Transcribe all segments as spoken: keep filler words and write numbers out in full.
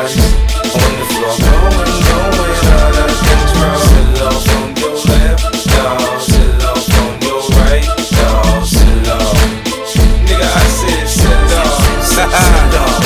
Everybody's on the floor, going, going out of control. Sit off on your left, dog. Sit off on your right, dog. Sit off. Nigga, I said sit off. Sit off.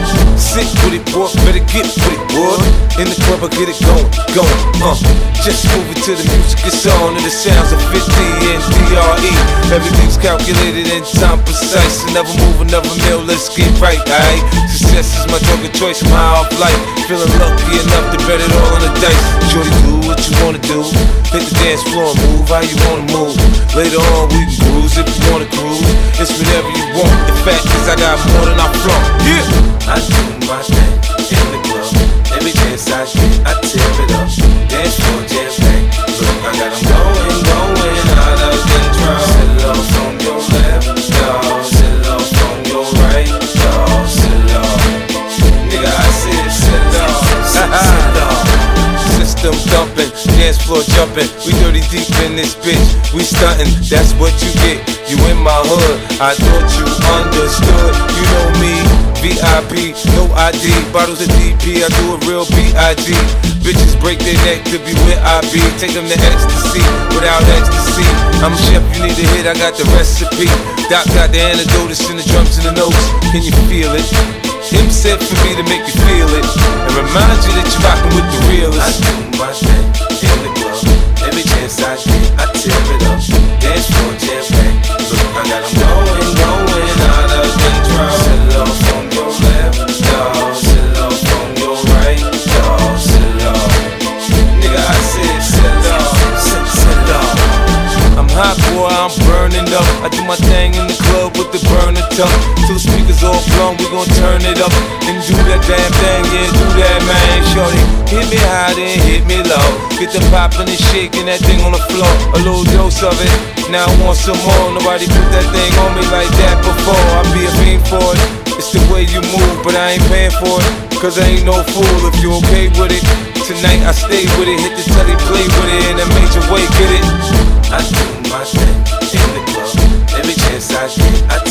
Sit with it, boy, better get with it, boy. In the club, I get it going, going, uh. Just move it to the music, it's on, and the sounds of fifty and D R E. Everything's calculated in time precise. Never move another meal, let's get right, aight? Success is my drug of choice, I'm high off life. Feeling lucky enough to bet it all on the dice. Shorty, do what you wanna do. Hit the dance floor and move how you wanna move. Later on, we can cruise if you wanna cruise. It's whatever you want. The fact is, I got more than I flaunt. Yeah! I do my thing in the club. Every chance I get, I tear it up. Dance floor, jam packed. Look, I got 'em going, going out of control. Sit off on your left, dog. Sit off on your right, dog. Sit off. Nigga, I said sit off. Sit off. System thumping, dance floor jumping. We dirty deep in this bitch. We stunting, that's what you get. You in my hood, I thought you understood. You know me, V I P, no I D. Bottles of D P, I do a real B I G. Bitches break their neck to be where I be. Take them to ecstasy without ecstasy. I'm a chef, you need a hit, I got the recipe. Doc got the antidote, it's in the drums and the notes. Can you feel it? Him said for me to make you feel it and remind you that you're rockin' with the realest. I do my thing in the club. Every chance I get, I tear it up. Dance floor, jam packed. Look, I got 'em going, going out of control. Sit off on your left, dog. Sit off on your right, dog. Sit off. Nigga, I said sit off. Sit, sit off. I'm hot, boy, I'm burning up. I do my thing in the club with the burner tuck. Two speakers all blown, we gon' turn it up and do that damn thing, yeah, do that, man. Shorty, hit me high, then hit me low. Get the poppin' and shaking that thing on the floor. A little dose of it, now I want some more. Nobody put that thing on me like that before. I be a fiend for it. It's the way you move, but I ain't paying for it. Cause I ain't no fool if you okay with it. Tonight I stay with it, hit the telly, play with it in a major way, get it? I do my thing in the club. Every chance I get, I